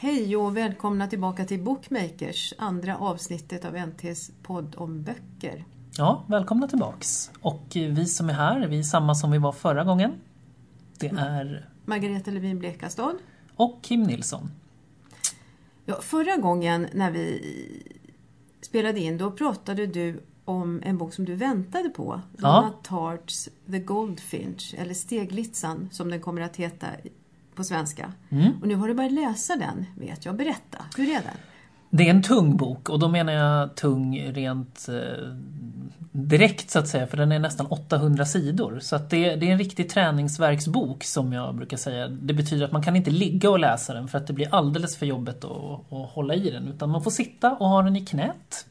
Hej och välkomna tillbaka till Bookmakers, andra avsnittet av NTs podd om böcker. Ja, välkomna tillbaks. Och vi som är här, vi är samma som vi var förra gången. Det är Margareta Levin Blekastad och Kim Nilsson. Ja, förra gången när vi spelade in, då pratade du om en bok som du väntade på. Donna Tartts The Goldfinch, eller Steglitsan som den kommer att heta på svenska. Och nu har du börjat läsa den, vet jag. Berätta, hur är den? Det är en tung bok, och då menar jag tung rent direkt så att säga, för den är nästan 800 sidor. Så att det är en riktig träningsverksbok som jag brukar säga. Det betyder att man kan inte ligga och läsa den för att det blir alldeles för jobbigt att hålla i den. Utan man får sitta och ha den i knät.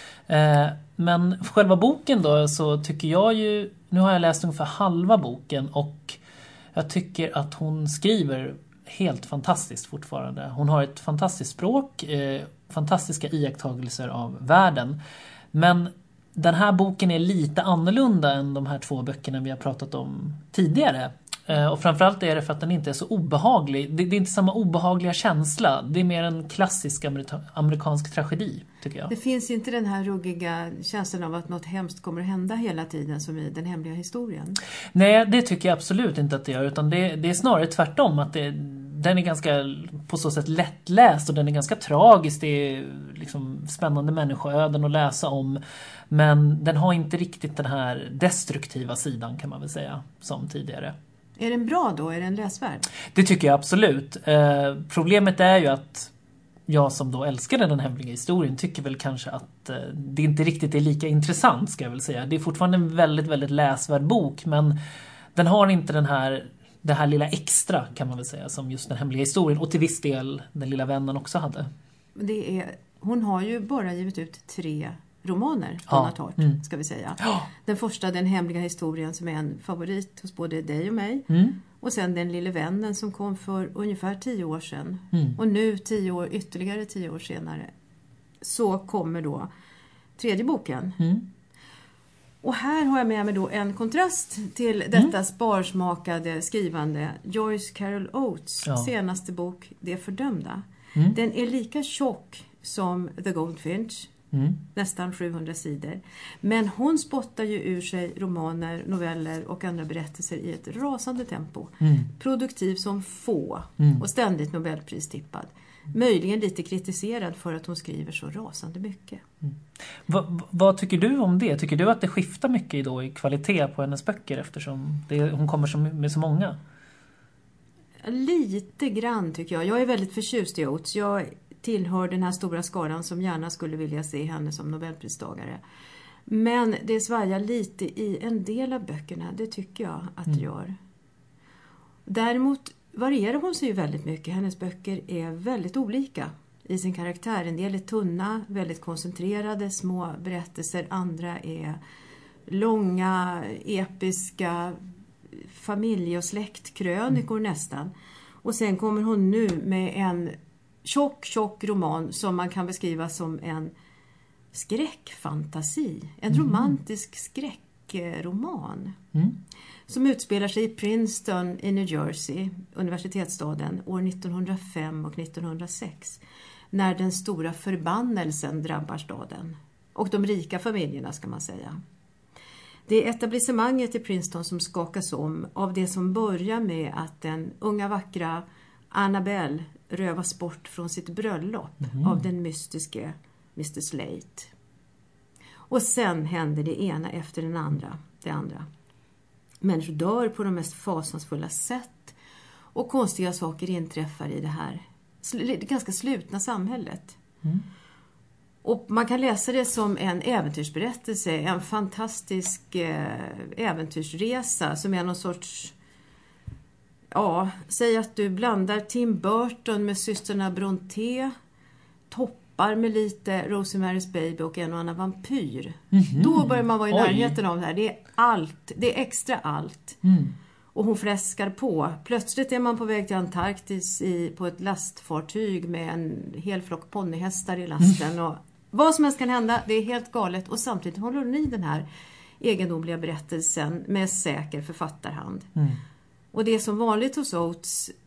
Men själva boken då, så tycker jag ju, nu har jag läst ungefär halva boken och jag tycker att hon skriver helt fantastiskt fortfarande. Hon har ett fantastiskt språk, fantastiska iakttagelser av världen. Men den här boken är lite annorlunda än de här två böckerna vi har pratat om tidigare. Och framförallt är det för att den inte är så obehaglig. Det är inte samma obehagliga känsla. Det är mer en klassisk amerikansk tragedi, tycker jag. Det finns inte den här ruggiga känslan av att något hemskt kommer att hända hela tiden som i Den hemliga historien. Nej, det tycker jag absolut inte att det gör. Utan det är snarare tvärtom. Att den är ganska på så sätt lättläst och den är ganska tragisk. Det är liksom spännande människoöden att läsa om. Men den har inte riktigt den här destruktiva sidan, kan man väl säga, som tidigare. Är den bra då? Är den läsvärd? Det tycker jag absolut. Problemet är ju att jag som då älskade Den hemliga historien tycker väl kanske att det inte riktigt är lika intressant, ska jag väl säga. Det är fortfarande en väldigt, väldigt läsvärd bok, men den har inte det här lilla extra, kan man väl säga, som just Den hemliga historien och till viss del Den lilla vännen också hade. Hon har ju bara givit ut 3 romaner, Donna Tartt, ska vi säga. Ja. Den första, Den hemliga historien, som är en favorit hos både dig och mig. Och sen Den lilla vännen som kom för ungefär 10 år sedan. Och nu ytterligare 10 år senare så kommer då 3:e boken. Och här har jag med mig då en kontrast till detta sparsmakade skrivande. Joyce Carol Oates senaste bok, Det fördömda. Den är lika tjock som The Goldfinch. Nästan 700 sidor. Men hon spottar ju ur sig romaner, noveller och andra berättelser i ett rasande tempo. Produktiv som få och ständigt Nobelpristippad. Möjligen lite kritiserad för att hon skriver så rasande mycket. Vad tycker du om det? Tycker du att det skiftar mycket då i kvalitet på hennes böcker eftersom hon kommer med så många? Lite grann tycker jag. Jag är väldigt förtjust i Oates. Jag tillhör den här stora skaran som gärna skulle vilja se henne som Nobelpristagare. Men det svajar lite i en del av böckerna, det tycker jag att det gör. Däremot varierar hon sig ju väldigt mycket. Hennes böcker är väldigt olika i sin karaktär. En del är tunna, väldigt koncentrerade, små berättelser. Andra är långa, episka familje- och släktkrönikor nästan. Och sen kommer hon nu med en tjock roman som man kan beskriva som en skräckfantasi. En romantisk skräckroman. Som utspelar sig i Princeton i New Jersey, universitetsstaden, år 1905 och 1906. När den stora förbannelsen drabbar staden. Och de rika familjerna, ska man säga. Det är etablissemanget i Princeton som skakas om av det som börjar med att den unga vackra Annabelle rövas bort från sitt bröllop av den mystiske Mr. Slate. Och sen händer det ena efter det andra. Människor dör på de mest fasansfulla sätt och konstiga saker inträffar i det här ganska slutna samhället. Och man kan läsa det som en äventyrsberättelse, en fantastisk äventyrsresa som är någon sorts... Ja, säg att du blandar Tim Burton med systrarna Brontë, toppar med lite Rosemary's Baby och en och annan vampyr. Då börjar man vara i närheten av det här. Det är allt, det är extra allt. Och hon fläskar på. Plötsligt är man på väg till Antarktis på ett lastfartyg med en hel flock ponnyhästar i lasten. Och vad som helst kan hända, det är helt galet. Och samtidigt håller hon i den här egendomliga berättelsen med säker författarhand. Och det är som vanligt hos Oates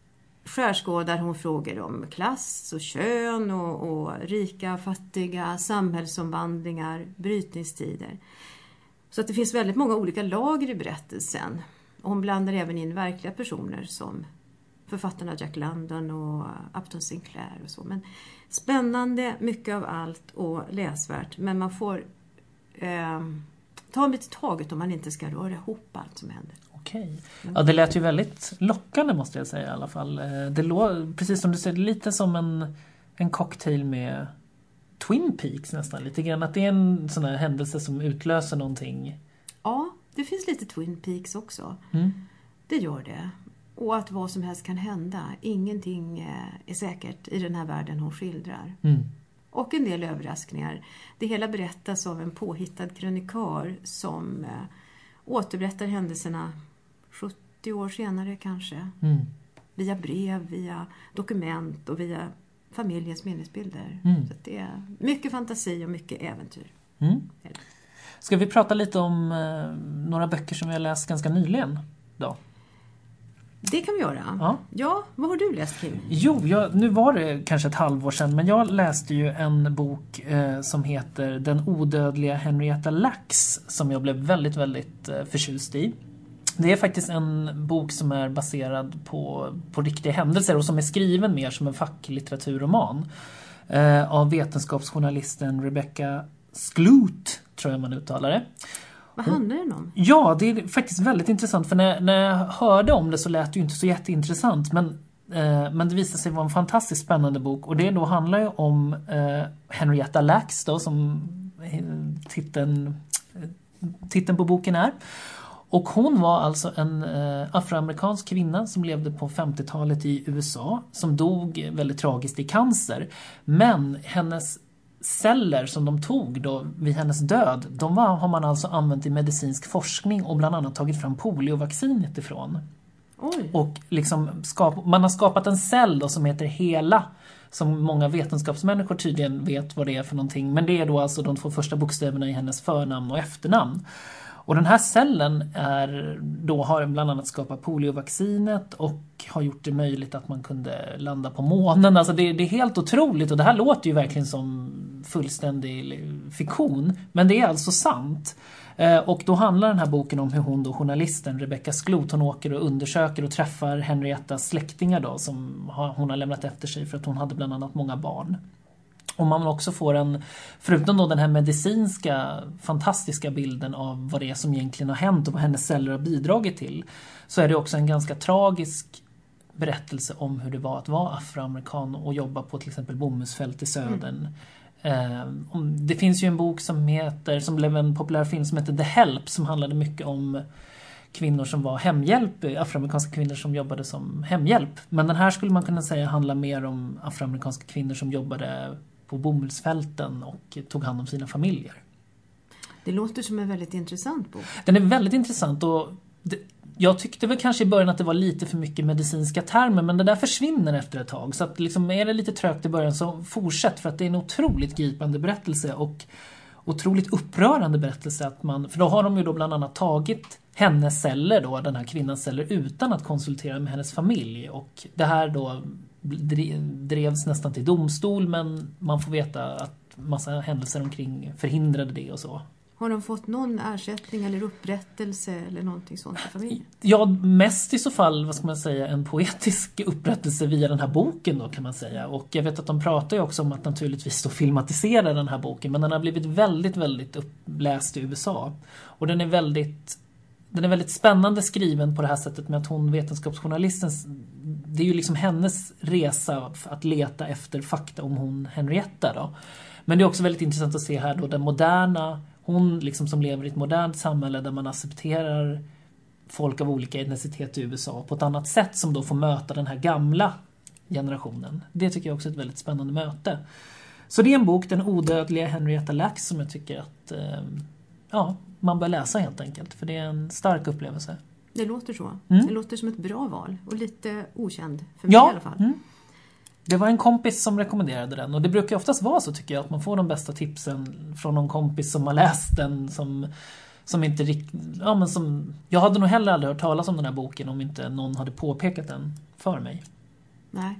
skärskådar hon frågor om klass och kön och rika, fattiga, samhällsomvandlingar, brytningstider. Så att det finns väldigt många olika lager i berättelsen. Och hon blandar även in verkliga personer som författarna Jack London och Upton Sinclair och så. Men spännande, mycket av allt och läsvärt. Men man får ta en bit i taget om man inte ska röra ihop allt som händer. Okej. Ja, det lät ju väldigt lockande måste jag säga i alla fall. Det låg, precis som du säger, lite som en cocktail med Twin Peaks nästan. Lite grann att det är en sån här händelse som utlöser någonting. Ja, det finns lite Twin Peaks också. Det gör det. Och att vad som helst kan hända. Ingenting är säkert i den här världen hon skildrar. Och en del överraskningar. Det hela berättas av en påhittad krönikör som återberättar händelserna 70 år senare kanske. Via brev, via dokument och via familjens minnesbilder. Så det är mycket fantasi och mycket äventyr. Ska vi prata lite om några böcker som vi har läst ganska nyligen då? Det kan vi göra. Ja, vad har du läst, Kim? Jo, nu var det kanske ett halvår sedan, men jag läste ju en bok som heter Den odödliga Henrietta Lacks som jag blev väldigt, väldigt förtjust i. Det är faktiskt en bok som är baserad på riktiga händelser och som är skriven mer som en facklitteraturroman av vetenskapsjournalisten Rebecca Skloot, tror jag man uttalar det. Vad handlar den om? Ja, det är faktiskt väldigt intressant. För när jag hörde om det så lät det ju inte så jätteintressant. Men det visade sig vara en fantastiskt spännande bok. Och det då handlar ju om Henrietta Lacks då, som titeln på boken är. Och hon var alltså en afroamerikansk kvinna som levde på 50-talet i USA. Som dog väldigt tragiskt i cancer. Men hennes celler som de tog då vid hennes död, har man alltså använt i medicinsk forskning och bland annat tagit fram poliovaccinet ifrån. Oj. Och liksom man har skapat en cell då som heter HeLa, som många vetenskapsmänniskor tydligen vet vad det är för någonting. Men det är då alltså de 2 första bokstäverna i hennes förnamn och efternamn. Och den här cellen har bland annat skapat poliovaccinet och har gjort det möjligt att man kunde landa på månen. Alltså det är helt otroligt, och det här låter ju verkligen som fullständig fiktion. Men det är alltså sant. Och då handlar den här boken om hur hon då, journalisten Rebecca Skloot, hon åker och undersöker och träffar Henriettas släktingar då, som hon har lämnat efter sig för att hon hade bland annat många barn. Och man också får förutom då den här medicinska fantastiska bilden av vad det är som egentligen har hänt och vad hennes celler har bidragit till, så är det också en ganska tragisk berättelse om hur det var att vara afroamerikan och jobba på till exempel bomullsfält i södern. Det finns ju en bok som blev en populär film som heter The Help, som handlade mycket om kvinnor som var hemhjälp, afroamerikanska kvinnor som jobbade som hemhjälp. Men den här skulle man kunna säga handlar mer om afroamerikanska kvinnor som jobbade på bomullsfälten och tog hand om sina familjer. Det låter som en väldigt intressant bok. Den är väldigt intressant, och jag tyckte väl kanske i början att det var lite för mycket medicinska termer, men det där försvinner efter ett tag. Så att liksom, är det lite trögt i början så fortsätt, för att det är en otroligt gripande berättelse och otroligt upprörande berättelse. För då har de ju då bland annat tagit hennes celler då, den här kvinnans celler, utan att konsultera med hennes familj. Och det här då drevs nästan till domstol, men man får veta att massa händelser omkring förhindrade det och så. Har de fått någon ersättning eller upprättelse eller någonting sånt för familjen? Ja, mest i så fall, vad ska man säga, en poetisk upprättelse via den här boken då, kan man säga. Och jag vet att de pratar ju också om att naturligtvis då filmatisera den här boken, men den har blivit väldigt, väldigt uppläst i USA. Och den är väldigt spännande skriven på det här sättet med att hon, vetenskapsjournalisten, det är ju liksom hennes resa att leta efter fakta om hon Henrietta då. Men det är också väldigt intressant att se här då den moderna, hon liksom som lever i ett modernt samhälle där man accepterar folk av olika etnicitet i USA på ett annat sätt, som då får möta den här gamla generationen. Det tycker jag också är ett väldigt spännande möte. Så det är en bok, Den odödliga Henrietta Lacks, som jag tycker att man bör läsa helt enkelt. För det är en stark upplevelse. Det låter så. Det låter som ett bra val. Och lite okänd för mig i alla fall. Det var en kompis som rekommenderade den. Och det brukar oftast vara så, tycker jag, att man får de bästa tipsen från någon kompis som har läst den. Som inte riktigt... Ja, men som, jag hade nog heller aldrig hört talas om den här boken om inte någon hade påpekat den för mig. Nej.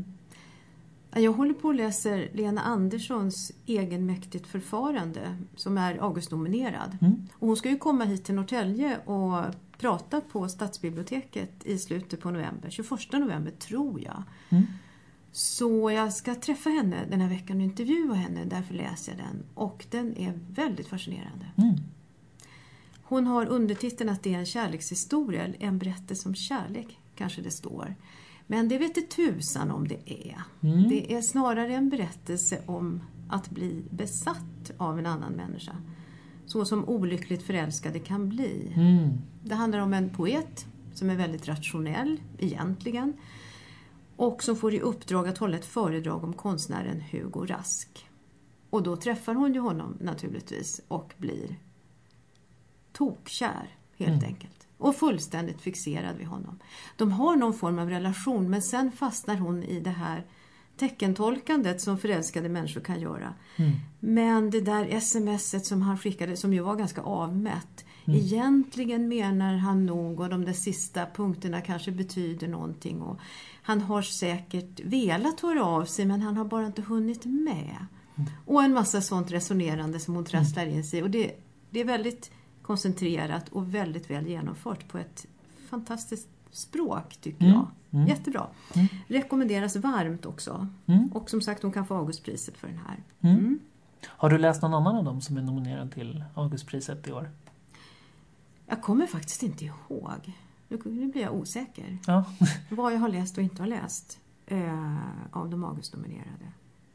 Jag håller på att läsa Lena Anderssons Egenmäktigt förfarande som är Augustnominerad. Och hon ska ju komma hit till Norrtälje och prata på Stadsbiblioteket i slutet på november. 21 november tror jag. Så jag ska träffa henne den här veckan och intervjua henne. Därför läser jag den. Och den är väldigt fascinerande. Hon har undertiteln att det är en kärlekshistoria. En berättelse om kärlek kanske det står. Men det vet inte tusan om det är. Det är snarare en berättelse om att bli besatt av en annan människa. Så som olyckligt förälskade kan bli. Det handlar om en poet som är väldigt rationell egentligen. Och som får i uppdrag att hålla ett föredrag om konstnären Hugo Rask. Och då träffar hon ju honom naturligtvis och blir tokkär helt enkelt. Och fullständigt fixerad vid honom. De har någon form av relation men sen fastnar hon i det här teckentolkandet som förälskade människor kan göra. Men det där smset som han skickade som ju var ganska avmätt. Egentligen menar han nog och de där sista punkterna kanske betyder någonting. Och han har säkert velat höra av sig men han har bara inte hunnit med. Och en massa sånt resonerande som hon trasslar in sig. Och det är väldigt koncentrerat och väldigt väl genomfört på ett fantastiskt språk tycker jag. Jättebra. Rekommenderas varmt också. Och som sagt hon kan få Augustpriset för den här. Har du läst någon annan av dem som är nominerad till Augustpriset i år? Jag kommer faktiskt inte ihåg. Nu blir jag osäker. Ja. Vad jag har läst och inte har läst av de Augustnominerade.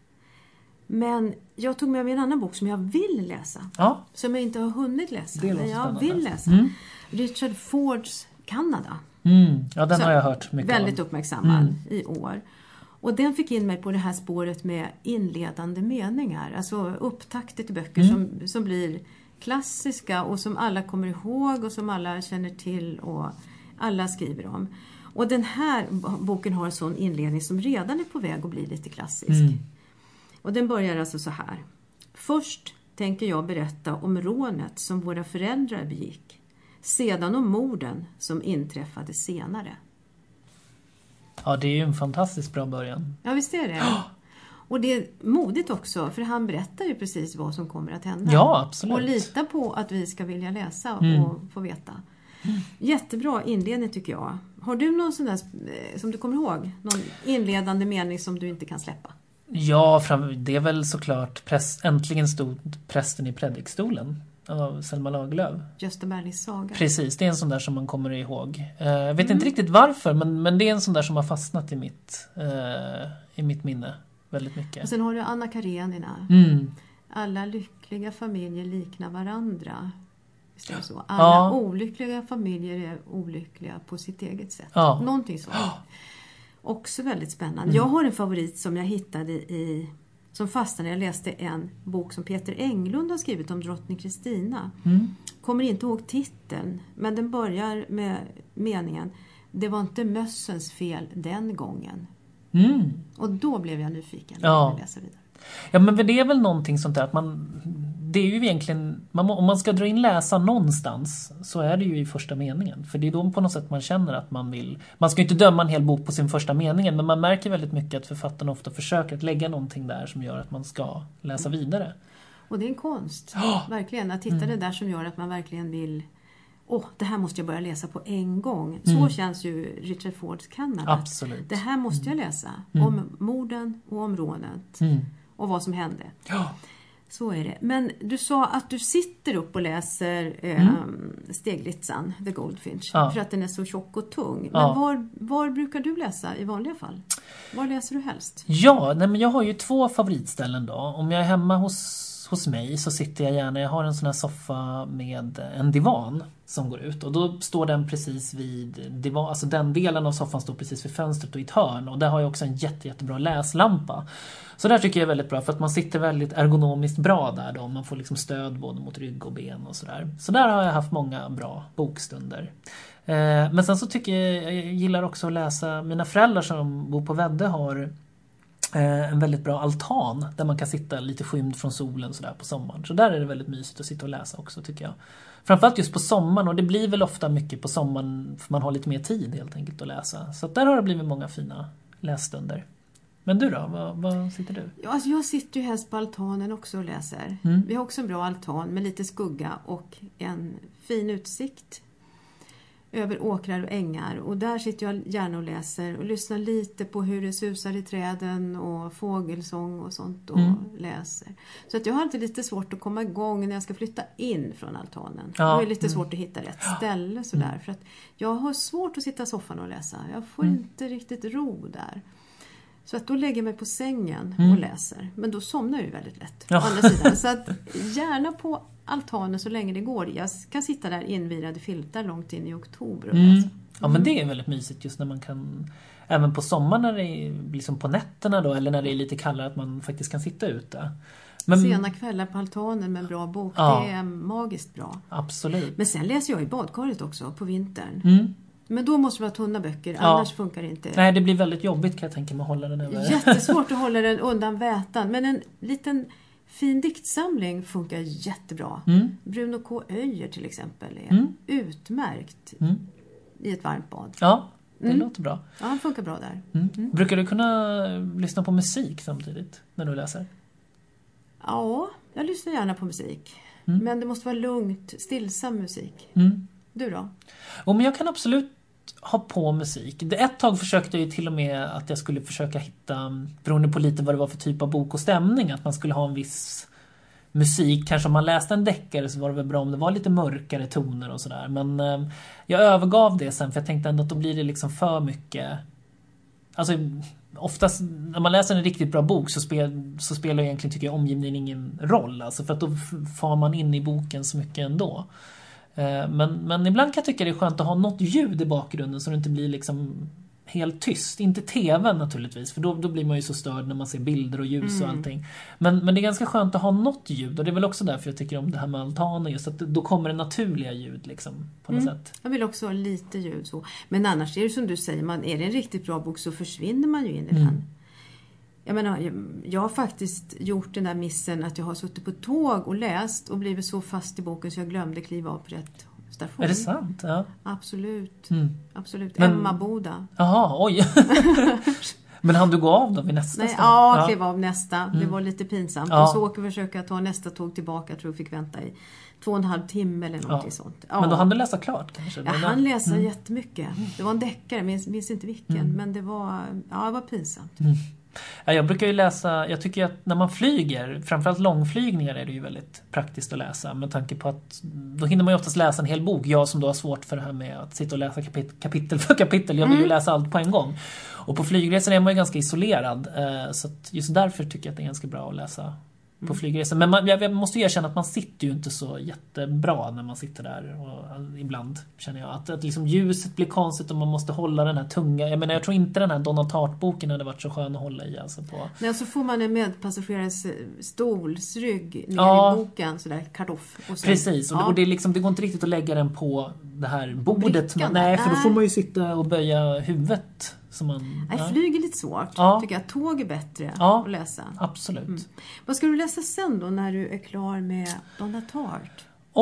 Men jag tog med mig en annan bok som jag vill läsa. Ja. Som jag inte har hunnit läsa. Men jag vill läsa. Richard Fords Kanada. Ja, den har jag hört mycket väldigt uppmärksammad i år. Och den fick in mig på det här spåret med inledande meningar. Alltså upptakter till böcker som blir klassiska och som alla kommer ihåg och som alla känner till och alla skriver om. Och den här boken har en sån inledning som redan är på väg att bli lite klassisk. Och den börjar alltså så här. Först tänker jag berätta om rånet som våra föräldrar begick. Sedan om morden som inträffade senare. Ja, det är ju en fantastiskt bra början. Ja, visst är det. Och det är modigt också, för han berättar ju precis vad som kommer att hända. Ja, absolut. Och lita på att vi ska vilja läsa och få veta. Jättebra inledning tycker jag. Har du någon sån där som du kommer ihåg? Någon inledande mening som du inte kan släppa? Ja, det är väl såklart äntligen stod prästen i predikstolen av Selma Lagerlöf. Gösta Berlings saga. Precis, det är en sån där som man kommer ihåg. Jag vet inte riktigt varför, men det är en sån där som har fastnat i mitt minne väldigt mycket. Och sen har du Anna Karenina. Alla lyckliga familjer liknar varandra. Visst är det så? Alla olyckliga familjer är olyckliga på sitt eget sätt. Ja. Någonting så. Också väldigt spännande. Jag har en favorit som jag hittade som fastnade när jag läste en bok som Peter Englund har skrivit om drottning Kristina. Kommer inte ihåg titeln, men den börjar med meningen: det var inte mössens fel den gången. Och då blev jag nyfiken att läsa vidare. Ja, men det är väl någonting sånt där att det är ju egentligen, om man ska dra in läsa någonstans så är det ju i första meningen. För det är då på något sätt man känner att man ska ju inte döma en hel bok på sin första meningen, men man märker väldigt mycket att författarna ofta försöker att lägga någonting där som gör att man ska läsa vidare. Och det är en konst, verkligen, att hitta det där som gör att man verkligen vill, det här måste jag börja läsa på en gång. Så känns ju Richard Fords Kanada. Absolut. Det här måste jag läsa om morden och om rånet och vad som hände. Ja. Så är det. Men du sa att du sitter upp och läser Steglitzan, The Goldfinch, för att den är så tjock och tung. Men var brukar du läsa i vanliga fall? Var läser du helst? Ja, men jag har ju 2 favoritställen då. Om jag är hemma hos mig så sitter jag gärna, jag har en sån här soffa med en divan som går ut. Och då står den precis vid divan, alltså den delen av soffan står precis vid fönstret och i ett hörn. Och där har jag också en jättebra läslampa. Så där tycker jag är väldigt bra för att man sitter väldigt ergonomiskt bra där då. Man får liksom stöd både mot rygg och ben och sådär. Så där har jag haft många bra bokstunder. Men sen så jag gillar också att läsa, mina föräldrar som bor på Väddö har en väldigt bra altan där man kan sitta lite skymd från solen sådär på sommaren. Så där är det väldigt mysigt att sitta och läsa också tycker jag. Framförallt just på sommaren, och det blir väl ofta mycket på sommaren för man har lite mer tid helt enkelt att läsa. Så där har det blivit många fina lässtunder. Men du då? Vad sitter du? Ja, alltså jag sitter ju helst på altanen också och läser. Vi har också en bra altan med lite skugga och en fin utsikt över åkrar och ängar. Och där sitter jag gärna och läser och lyssnar lite på hur det susar i träden och fågelsång och sånt och läser. Så att jag har alltid lite svårt att komma igång när jag ska flytta in från altanen. Ja. Det är lite svårt att hitta rätt ställe sådär. För att jag har svårt att sitta i soffan och läsa. Jag får inte riktigt ro där. Så att då lägger jag mig på sängen och läser. Men då somnar jag ju väldigt lätt. Ja. Å andra sidan. Så att gärna på altanen så länge det går. Jag kan sitta där invirade filtar långt in i oktober och läsa. Ja, men det är väldigt mysigt just när man kan, även på sommaren när det är liksom på nätterna då, eller när det är lite kallare, att man faktiskt kan sitta ute. Men sena kvällar på altanen med en bra bok, det är magiskt bra. Absolut. Men sen läser jag i badkaret också på vintern. Men då måste det vara tunna böcker, annars funkar det inte. Nej, det blir väldigt jobbigt kan jag tänka mig att hålla den över. Jättesvårt att hålla den undan vätan. Men en liten fin diktsamling funkar jättebra. Bruno K. Öijer till exempel är utmärkt i ett varmt bad. Ja, det låter bra. Ja, han funkar bra där. Brukar du kunna lyssna på musik samtidigt när du läser? Ja, jag lyssnar gärna på musik. Men det måste vara lugnt, stillsam musik. Du då? Men jag kan absolut ha på musik. Ett tag försökte jag ju till och med att jag skulle försöka hitta, beroende på lite vad det var för typ av bok och stämning, att man skulle ha en viss musik. Kanske om man läste en deckare så var det väl bra om det var lite mörkare toner och sådär. Men jag övergav det sen, för jag tänkte ändå att då blir det liksom för mycket. Alltså oftast när man läser en riktigt bra bok så spelar egentligen, tycker jag, omgivningen ingen roll. Alltså för att då får man in i boken så mycket ändå. Men ibland kan jag tycka det är skönt att ha något ljud i bakgrunden så det inte blir liksom helt tyst. Inte tv naturligtvis, för då blir man ju så störd när man ser bilder och ljus och allting. Men det är ganska skönt att ha något ljud, och det är väl också därför jag tycker om det här med altanen, just att då kommer det naturliga ljud liksom, på något sätt. Jag vill också ha lite ljud så. Men annars är det som du säger, är det en riktigt bra bok så försvinner man ju in i den. Jag menar, jag har faktiskt gjort den där missen att jag har suttit på tåg och läst och blivit så fast i boken så jag glömde kliva av på rätt station. Är det sant? Ja. Absolut. Absolut. Men, Emmaboda. Jaha, oj. Men hann du gå av då vid nästa station? Ja, kliva av nästa. Det var lite pinsamt. Och så åker vi försöka ta nästa tåg tillbaka. Jag tror jag fick vänta i 2,5 timme eller något sånt. Ja. Men då hann du läsa klart kanske? Jag hann läsa jättemycket. Det var en deckare, minns inte vilken. Men det var pinsamt. Jag brukar ju läsa, jag tycker att när man flyger, framförallt långflygningar, är det ju väldigt praktiskt att läsa, med tanke på att då hinner man ju oftast läsa en hel bok. Jag som då har svårt för det här med att sitta och läsa kapitel för kapitel, jag vill ju läsa allt på en gång. Och på flygresan är man ju ganska isolerad, så att just därför tycker jag att det är ganska bra att läsa på flygresan. Men jag måste ju erkänna att man sitter ju inte så jättebra när man sitter där, och ibland känner jag att liksom ljuset blir konstigt och man måste hålla den här tunga. Jag menar, jag tror inte den här Donna Tartt-boken hade varit så skön att hålla i alltså på. Nej, så får man en medpassagerares stolsrygg ner i boken sådär kartoff och så. Precis, och det är liksom, det går inte riktigt att lägga den på det här bordet. Nej, för då får man ju sitta och böja huvudet. Flyg är lite svårt. Tycker jag. Tåg är bättre att läsa. Absolut. Vad ska du läsa sen då när du är klar med Donna Tartt?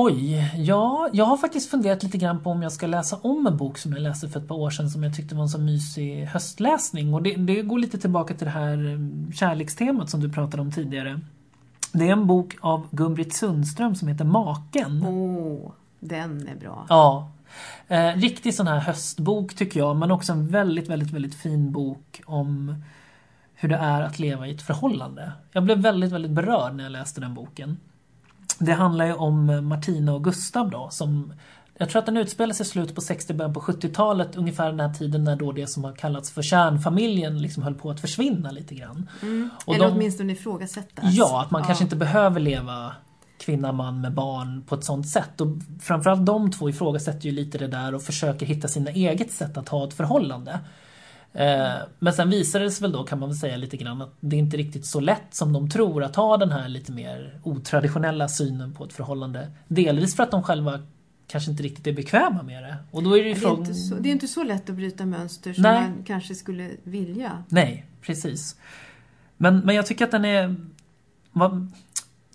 Jag har faktiskt funderat lite grann på om jag ska läsa om en bok som jag läste för ett par år sedan som jag tyckte var en så mysig höstläsning. Och det går lite tillbaka till det här kärlekstemat som du pratade om tidigare. Det är en bok av Gun-Britt Sundström som heter Maken. Den är bra. Ja. Riktigt sån här höstbok tycker jag, men också en väldigt, väldigt, väldigt fin bok om hur det är att leva i ett förhållande. Jag blev väldigt, väldigt berörd när jag läste den boken. Det handlar ju om Martina och Gustav då, som jag tror att den utspelar sig i slutet på 60- början på 70-talet, ungefär den här tiden när då det som har kallats för kärnfamiljen liksom höll på att försvinna lite grann. Och eller åtminstone ifrågasättas. Ja, att man kanske inte behöver leva kvinna, man med barn på ett sånt sätt. Och framförallt de två ifrågasätter ju lite det där och försöker hitta sina eget sätt att ha ett förhållande. Men sen visar det sig väl då, kan man väl säga lite grann, att det är inte riktigt så lätt som de tror att ha den här lite mer otraditionella synen på ett förhållande. Delvis för att de själva kanske inte riktigt är bekväma med det. Och då är det ju det är inte så lätt att bryta mönster som man kanske skulle vilja. Nej, precis. Men jag tycker att den är...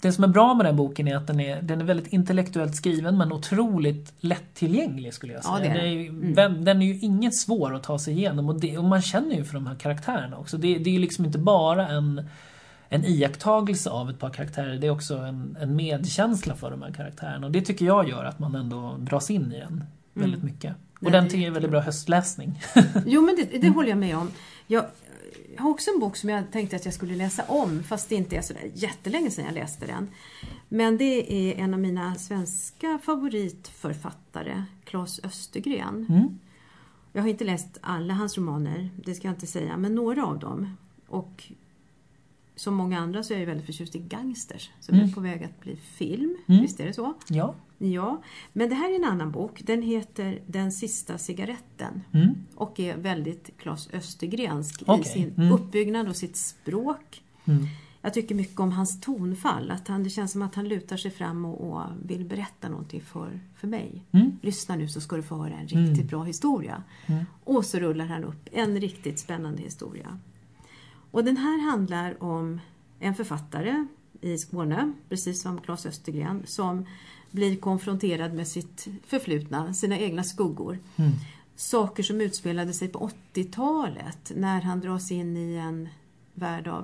Det som är bra med den boken är att den är väldigt intellektuellt skriven men otroligt lättillgänglig skulle jag säga. Ja, Den är ju inget svår att ta sig igenom och man känner ju för de här karaktärerna också. Det är ju liksom inte bara en iakttagelse av ett par karaktärer, det är också en medkänsla för de här karaktärerna. Och det tycker jag gör att man ändå dras in i den väldigt mycket. Och den tycker jag är väldigt bra höstläsning. Jo, men det håller jag med om. Jag har också en bok som jag tänkte att jag skulle läsa om, fast det inte är så där jättelänge sedan jag läste den. Men det är en av mina svenska favoritförfattare, Claes Östergren. Jag har inte läst alla hans romaner, det ska jag inte säga, men några av dem. Och som många andra så är jag väldigt förtjust i Gangsters, som är på väg att bli film. Visst är det så? Ja. Ja, men det här är en annan bok. Den heter Den sista cigaretten och är väldigt Claes Östergrensk i sin uppbyggnad och sitt språk. Jag tycker mycket om hans tonfall. Det känns som att han lutar sig fram och vill berätta någonting för mig. Lyssna nu så ska du få höra en riktigt bra historia. Och så rullar han upp en riktigt spännande historia. Och den här handlar om en författare i Skåne, precis som Claes Östergren, som blir konfronterad med sitt förflutna, sina egna skuggor. Saker som utspelade sig på 80-talet när han dras in i en värld av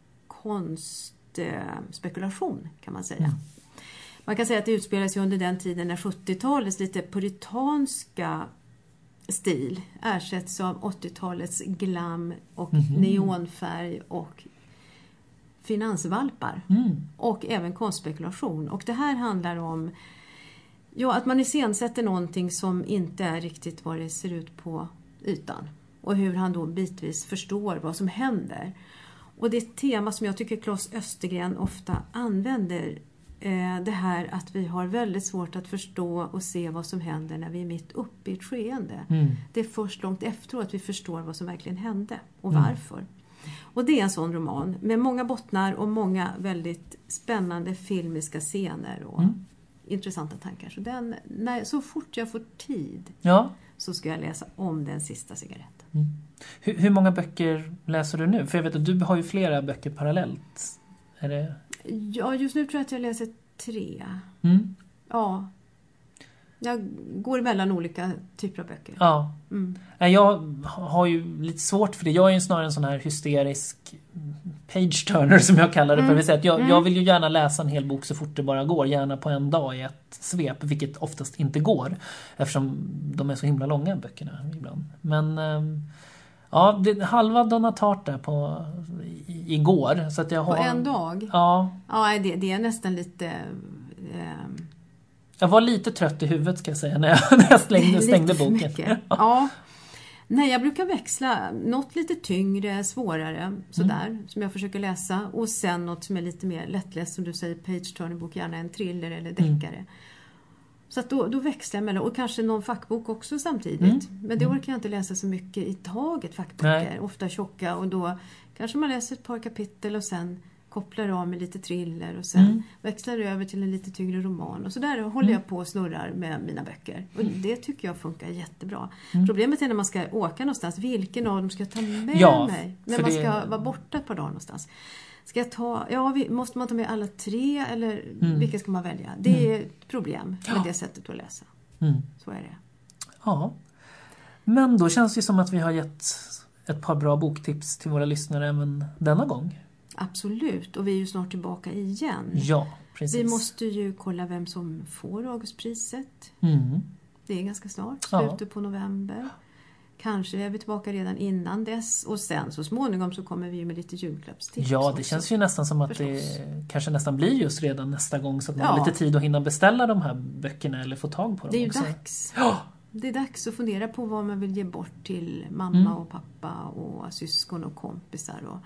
konstspekulation kan man säga. Man kan säga att det utspelade sig under den tiden när 70-talets lite puritanska stil ersätts av 80-talets glam och neonfärg och finansvalpar och även konstspekulation. Och det här handlar om att man iscensätter någonting som inte är riktigt vad det ser ut på ytan och hur han då bitvis förstår vad som händer. Och det är ett tema som jag tycker Claes Östergren ofta använder, det här att vi har väldigt svårt att förstå och se vad som händer när vi är mitt uppe i ett skeende. Det är först långt efteråt att vi förstår vad som verkligen hände och varför. Och det är en sån roman med många bottnar och många väldigt spännande filmiska scener och intressanta tankar. Så så fort jag får tid så ska jag läsa om Den sista cigaretten. Hur många böcker läser du nu? För jag vet att du har ju flera böcker parallellt. Är det... Ja, just nu tror jag att jag läser 3. Ja. Jag går mellan olika typer av böcker. Ja. Jag har ju lite svårt för det. Jag är ju snarare en sån här hysterisk page-turner som jag kallar det. För att säga att jag vill ju gärna läsa en hel bok så fort det bara går. Gärna på en dag i ett svep. Vilket oftast inte går. Eftersom de är så himla långa böckerna ibland. Men halva Donna Tartt där igår. Så att jag har... På en dag? Ja. Ja, det är nästan lite... Jag var lite trött i huvudet ska jag säga när jag stängde boken. Ja. Nej, jag brukar växla något lite tyngre, svårare sådär, som jag försöker läsa, och sen något som är lite mer lättläst, som du säger, page-turner-bok, gärna en thriller eller deckare. Så att då växlar jag mellan, och kanske någon fackbok också samtidigt. Men det orkar jag inte läsa så mycket i taget, fackböcker, ofta tjocka, och då kanske man läser ett par kapitel och sen kopplar av med lite thriller och sen växlar över till en lite tyngre roman. Och så där håller jag på och snurrar med mina böcker. Och det tycker jag funkar jättebra. Problemet är när man ska åka någonstans. Vilken av dem ska jag ta med mig? När man ska vara borta ett par dagar någonstans. Ska jag måste man ta med alla 3 eller vilka ska man välja? Det är ett problem med det sättet att läsa. Så är det. Ja. Men då känns det som att vi har gett ett par bra boktips till våra lyssnare även denna gång. Absolut, och vi är ju snart tillbaka igen. Ja, precis. Vi måste ju kolla vem som får Augustpriset. Det är ganska snart, slutet på november. Kanske är vi tillbaka redan innan dess. Och sen så småningom så kommer vi ju med lite julklappstips. Ja, det känns ju nästan som att det kanske nästan blir just redan nästa gång. Så att man har lite tid att hinna beställa de här böckerna eller få tag på dem. Det är ju också. dags. Ja. Det är dags att fundera på vad man vill ge bort till mamma och pappa och syskon och kompisar. Och,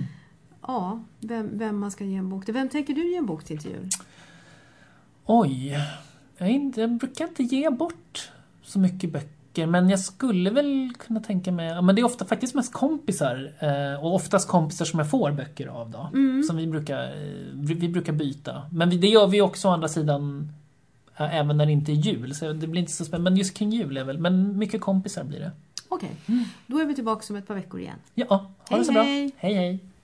vem man ska ge en bok till. Vem tänker du ge en bok till jul? Oj, jag brukar inte ge bort så mycket böcker. Men jag skulle väl kunna tänka mig... Men det är ofta faktiskt mest kompisar. Och oftast kompisar som jag får böcker av då. Som vi brukar byta. Men det gör vi också å andra sidan... Även när det inte är jul. Så det blir inte så spännande. Men just kring jul är väl... Men mycket kompisar blir det. Okej, då är vi tillbaka om ett par veckor igen. Ja, ha det så bra. Hej hej!